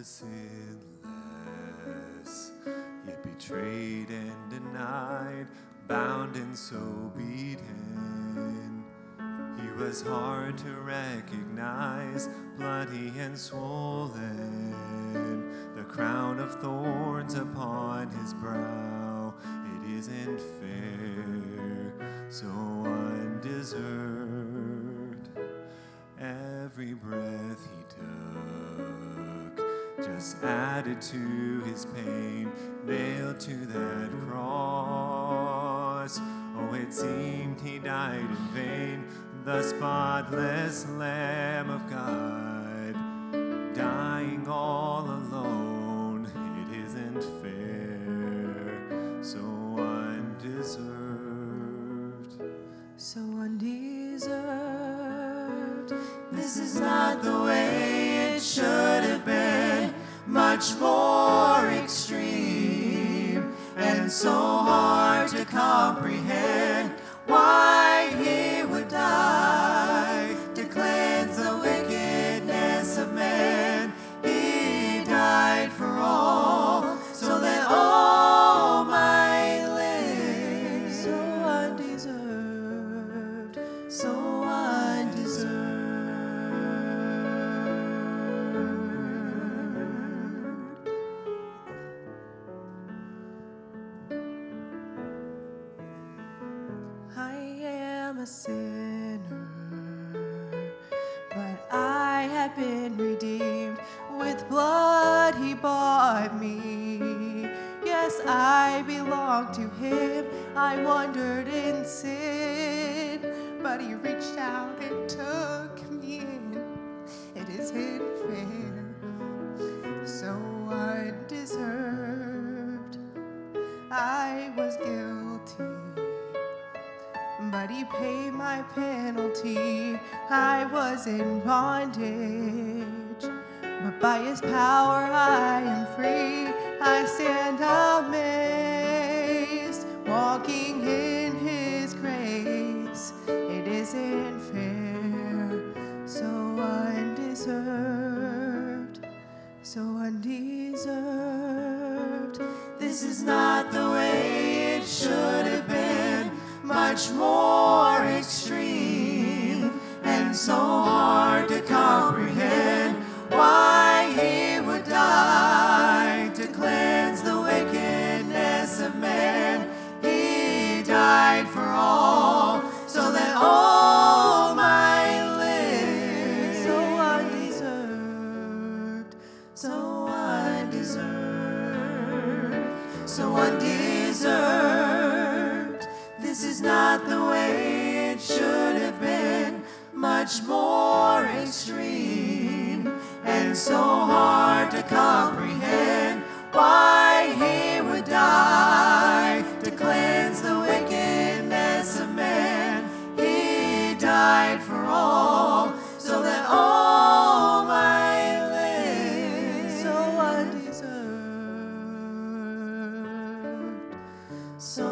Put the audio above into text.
was sinless, yet betrayed and denied, bound and so beaten. He was hard to recognize, bloody and swollen, the crown of thorns upon his brow. It isn't fair, so undeserved. Every breath he took just added to his pain, nailed to that cross. Oh, it seemed he died in vain, the spotless Lamb of God, dying all alone. It isn't fair, so undeserved. So undeserved. This is not the way it should have been, much more extreme and so hard to comprehend. Why he would die to cleanse the wickedness of man. He died for all, so that all might live. So undeserved, so undeserved. I am a sinner, but I have been redeemed. With blood he bought me. Yes, I belong to him. I wandered in sin, but he reached out and took me in. It isn't fair, so undeserved. I was guilty, but he paid my penalty. I was in bondage, but by his power I am free. I stand amazed, walking in his grace. It isn't fair, so undeserved, so undeserved. This is not the way it should have been, much more extreme and so hard to comprehend. Why he would die to cleanse the wickedness of man. He died for all, so that all might live. So undeserved, so undeserved, so undeserved. This is not the way it should have been, much more extreme and so hard to comprehend. Why he would die to cleanse the wickedness of man. He died for all, so that all might live. So undeserved, so